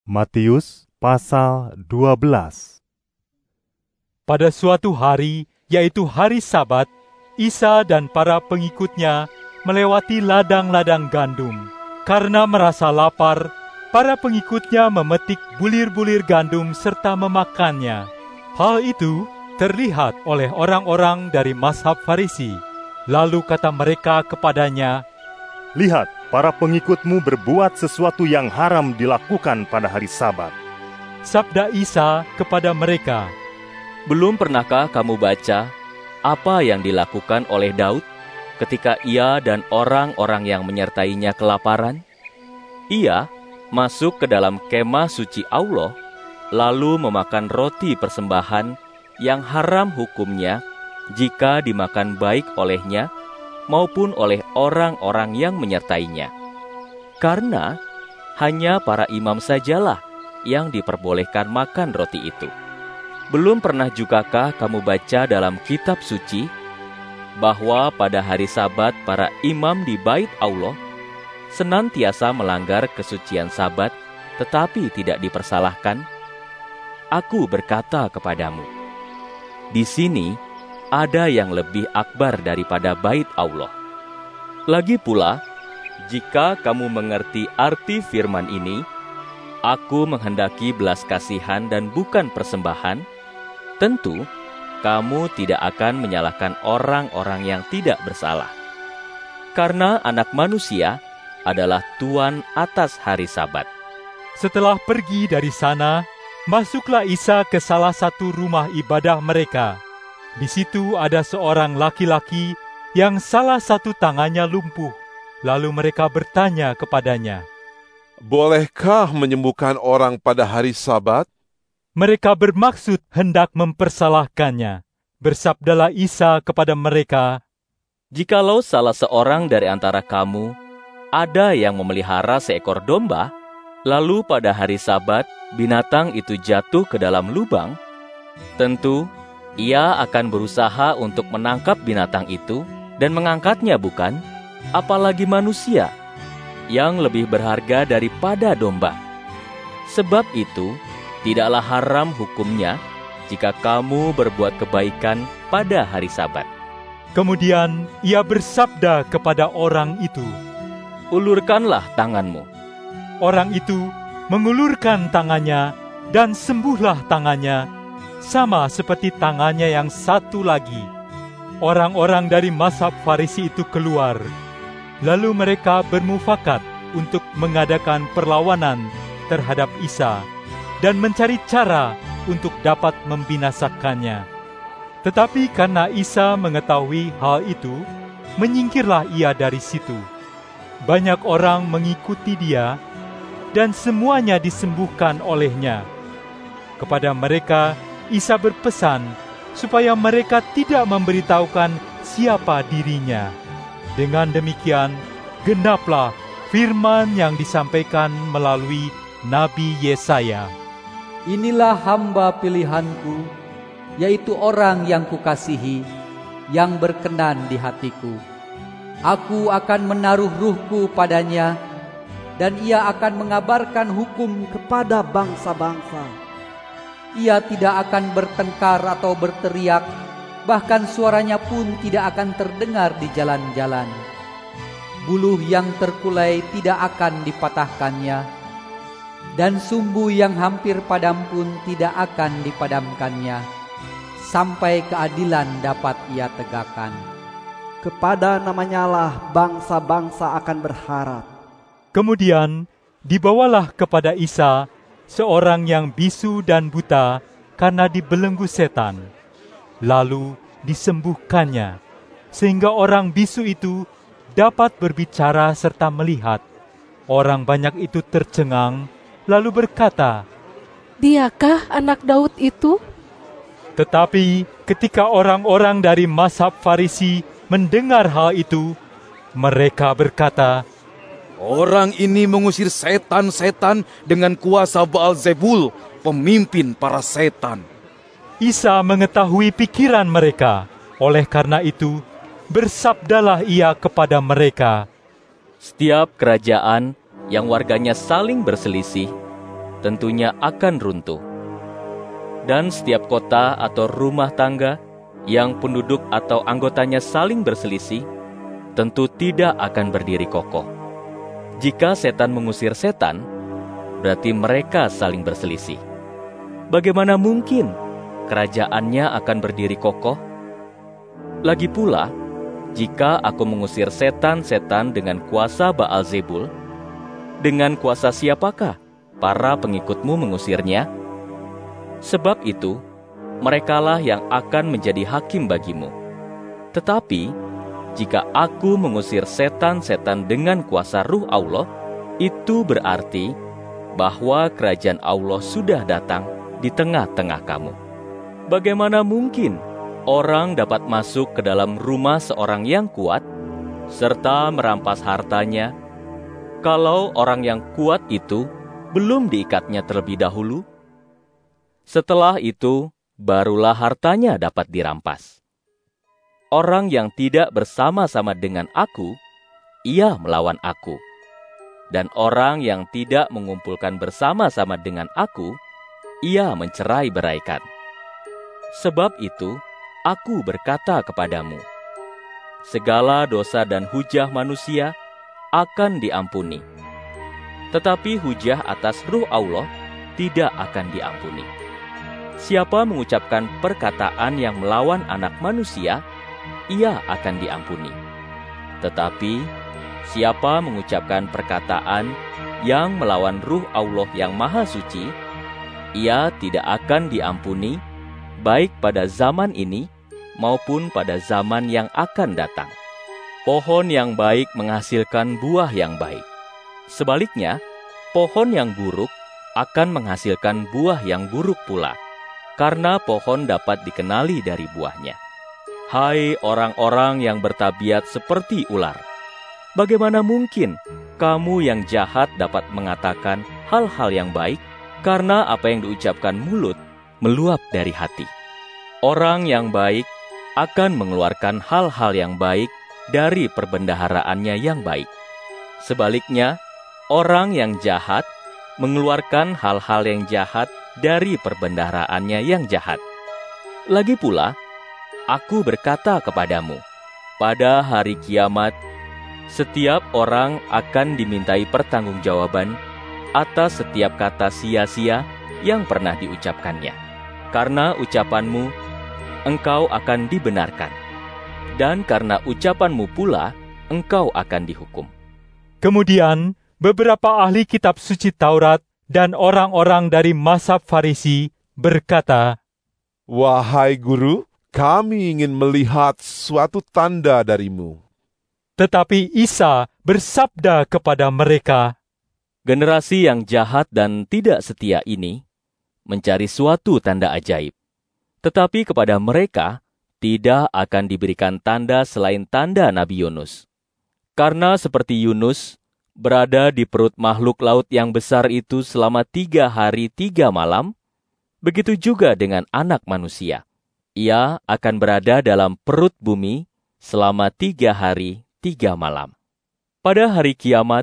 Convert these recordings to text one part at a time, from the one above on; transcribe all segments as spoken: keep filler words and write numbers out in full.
Matius pasal dua belas. Pada suatu hari, yaitu hari Sabat, Isa dan para pengikutnya melewati ladang-ladang gandum. Karena merasa lapar, para pengikutnya memetik bulir-bulir gandum serta memakannya. Hal itu terlihat oleh orang-orang dari mazhab Farisi. Lalu kata mereka kepadanya, "Lihat, para pengikutmu berbuat sesuatu yang haram dilakukan pada hari Sabat." Sabda Isa kepada mereka, "Belum pernahkah kamu baca apa yang dilakukan oleh Daud ketika ia dan orang-orang yang menyertainya kelaparan? Ia masuk ke dalam kemah suci Allah, lalu memakan roti persembahan yang haram hukumnya jika dimakan baik olehnya maupun oleh orang-orang yang menyertainya. Karena hanya para imam sajalah yang diperbolehkan makan roti itu. Belum pernah jugakah kamu baca dalam kitab suci bahwa pada hari Sabat para imam di Bait Allah senantiasa melanggar kesucian Sabat tetapi tidak dipersalahkan? Aku berkata kepadamu, di sini ada yang lebih akbar daripada Bait Allah. Lagi pula, jika kamu mengerti arti firman ini, aku menghendaki belas kasihan dan bukan persembahan, tentu kamu tidak akan menyalahkan orang-orang yang tidak bersalah. Karena Anak Manusia adalah Tuan atas hari Sabat." Setelah pergi dari sana, masuklah Isa ke salah satu rumah ibadah mereka. Di situ ada seorang laki-laki yang salah satu tangannya lumpuh. Lalu mereka bertanya kepadanya, "Bolehkah menyembuhkan orang pada hari Sabat?" Mereka bermaksud hendak mempersalahkannya. Bersabdalah Isa kepada mereka, "Jikalau salah seorang dari antara kamu ada yang memelihara seekor domba, lalu pada hari Sabat binatang itu jatuh ke dalam lubang, tentu ia akan berusaha untuk menangkap binatang itu dan mengangkatnya, bukan? Apalagi manusia yang lebih berharga daripada domba. Sebab itu, tidaklah haram hukumnya jika kamu berbuat kebaikan pada hari Sabat." Kemudian ia bersabda kepada orang itu, "Ulurkanlah tanganmu." Orang itu mengulurkan tangannya dan sembuhlah tangannya, sama seperti tangannya yang satu lagi. Orang-orang dari mazhab Farisi itu keluar. Lalu mereka bermufakat untuk mengadakan perlawanan terhadap Isa dan mencari cara untuk dapat membinasakannya. Tetapi karena Isa mengetahui hal itu, menyingkirlah ia dari situ. Banyak orang mengikuti dia, dan semuanya disembuhkan olehnya. Kepada mereka, Isa berpesan supaya mereka tidak memberitahukan siapa dirinya. Dengan demikian, genaplah firman yang disampaikan melalui Nabi Yesaya. "Inilah hamba pilihanku, yaitu orang yang kukasihi, yang berkenan di hatiku. Aku akan menaruh ruhku padanya, dan ia akan mengabarkan hukum kepada bangsa-bangsa. Ia tidak akan bertengkar atau berteriak, bahkan suaranya pun tidak akan terdengar di jalan-jalan. Buluh yang terkulai tidak akan dipatahkannya, dan sumbu yang hampir padam pun tidak akan dipadamkannya, sampai keadilan dapat ia tegakkan. Kepada namanya lah bangsa-bangsa akan berharap." Kemudian dibawalah kepada Isa seorang yang bisu dan buta karena dibelenggu setan. Lalu disembuhkannya, sehingga orang bisu itu dapat berbicara serta melihat. Orang banyak itu tercengang, lalu berkata, "Diakah anak Daud itu?" Tetapi ketika orang-orang dari mazhab Farisi mendengar hal itu, mereka berkata, "Orang ini mengusir setan-setan dengan kuasa Baalzebul, pemimpin para setan." Isa mengetahui pikiran mereka. Oleh karena itu, bersabdalah ia kepada mereka, "Setiap kerajaan yang warganya saling berselisih tentunya akan runtuh. Dan setiap kota atau rumah tangga yang penduduk atau anggotanya saling berselisih, tentu tidak akan berdiri kokoh. Jika setan mengusir setan, berarti mereka saling berselisih. Bagaimana mungkin kerajaannya akan berdiri kokoh? Lagi pula, jika aku mengusir setan-setan dengan kuasa Baal-zebul, dengan kuasa siapakah para pengikutmu mengusirnya? Sebab itu, merekalah yang akan menjadi hakim bagimu. Tetapi, jika aku mengusir setan-setan dengan kuasa Ruh Allah, itu berarti bahwa kerajaan Allah sudah datang di tengah-tengah kamu. Bagaimana mungkin orang dapat masuk ke dalam rumah seorang yang kuat, serta merampas hartanya, kalau orang yang kuat itu belum diikatnya terlebih dahulu? Setelah itu, barulah hartanya dapat dirampas. Orang yang tidak bersama-sama dengan aku, ia melawan aku. Dan orang yang tidak mengumpulkan bersama-sama dengan aku, ia mencerai-beraikan. Sebab itu, aku berkata kepadamu, segala dosa dan hujah manusia akan diampuni. Tetapi hujah atas Ruh Allah tidak akan diampuni. Siapa mengucapkan perkataan yang melawan anak manusia, ia akan diampuni. Tetapi, siapa mengucapkan perkataan yang melawan Ruh Allah yang Maha Suci, ia tidak akan diampuni, baik pada zaman ini maupun pada zaman yang akan datang. Pohon yang baik menghasilkan buah yang baik. Sebaliknya, pohon yang buruk akan menghasilkan buah yang buruk pula, karena pohon dapat dikenali dari buahnya. Hai orang-orang yang bertabiat seperti ular, bagaimana mungkin kamu yang jahat dapat mengatakan hal-hal yang baik, karena apa yang diucapkan mulut meluap dari hati. Orang yang baik akan mengeluarkan hal-hal yang baik dari perbendaharaannya yang baik. Sebaliknya, orang yang jahat mengeluarkan hal-hal yang jahat dari perbendaharaannya yang jahat. Lagi pula, aku berkata kepadamu, pada hari kiamat, setiap orang akan dimintai pertanggungjawaban atas setiap kata sia-sia yang pernah diucapkannya. Karena ucapanmu, engkau akan dibenarkan. Dan karena ucapanmu pula, engkau akan dihukum. Kemudian, beberapa ahli kitab suci Taurat dan orang-orang dari mazhab Farisi berkata, Wahai guru, kami ingin melihat suatu tanda darimu. Tetapi Isa bersabda kepada mereka, generasi yang jahat dan tidak setia ini mencari suatu tanda ajaib. Tetapi kepada mereka tidak akan diberikan tanda selain tanda Nabi Yunus. Karena seperti Yunus berada di perut makhluk laut yang besar itu selama tiga hari tiga malam, begitu juga dengan anak manusia. Ia akan berada dalam perut bumi selama tiga hari tiga malam. Pada hari kiamat,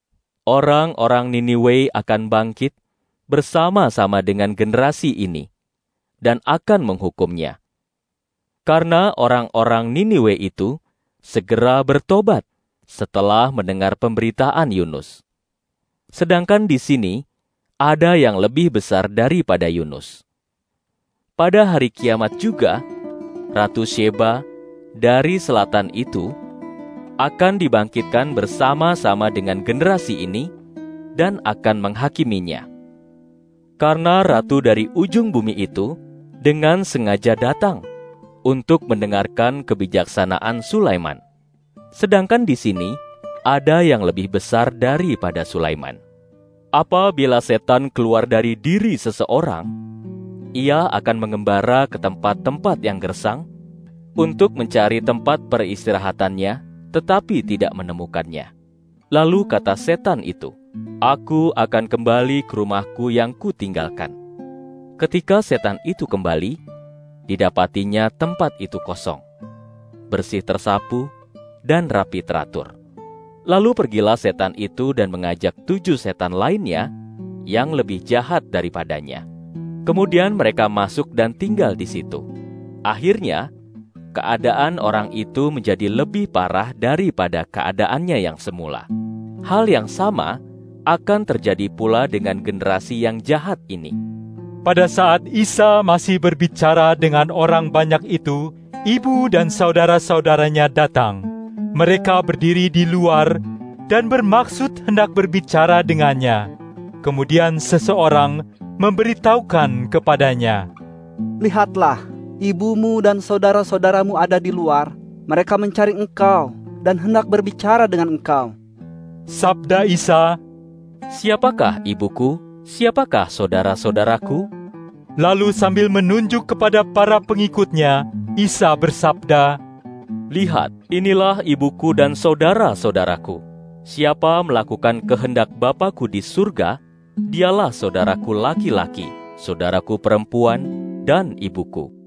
orang-orang Niniwe akan bangkit bersama-sama dengan generasi ini dan akan menghukumnya. Karena orang-orang Niniwe itu segera bertobat setelah mendengar pemberitaan Yunus. Sedangkan di sini ada yang lebih besar daripada Yunus. Pada hari kiamat juga, Ratu Sheba dari selatan itu akan dibangkitkan bersama-sama dengan generasi ini dan akan menghakiminya. Karena ratu dari ujung bumi itu dengan sengaja datang untuk mendengarkan kebijaksanaan Sulaiman. Sedangkan di sini ada yang lebih besar daripada Sulaiman. Apabila setan keluar dari diri seseorang, ia akan mengembara ke tempat-tempat yang gersang untuk mencari tempat peristirahatannya, tetapi tidak menemukannya. Lalu kata setan itu, "Aku akan kembali ke rumahku yang kutinggalkan." Ketika setan itu kembali, didapatinya tempat itu kosong, bersih tersapu, dan rapi teratur. Lalu pergilah setan itu dan mengajak tujuh setan lainnya yang lebih jahat daripadanya. Kemudian mereka masuk dan tinggal di situ. Akhirnya, keadaan orang itu menjadi lebih parah daripada keadaannya yang semula. Hal yang sama akan terjadi pula dengan generasi yang jahat ini. Pada saat Isa masih berbicara dengan orang banyak itu, ibu dan saudara-saudaranya datang. Mereka berdiri di luar dan bermaksud hendak berbicara dengannya. Kemudian seseorang memberitahukan kepadanya, Lihatlah, ibumu dan saudara-saudaramu ada di luar. Mereka mencari engkau dan hendak berbicara dengan engkau. Sabda Isa, Siapakah ibuku? Siapakah saudara-saudaraku? lalu sambil menunjuk kepada para pengikutnya, Isa bersabda, Lihat, inilah ibuku dan saudara-saudaraku. Siapa melakukan kehendak Bapa-Ku di surga, dialah saudaraku laki-laki, saudaraku perempuan, dan ibuku.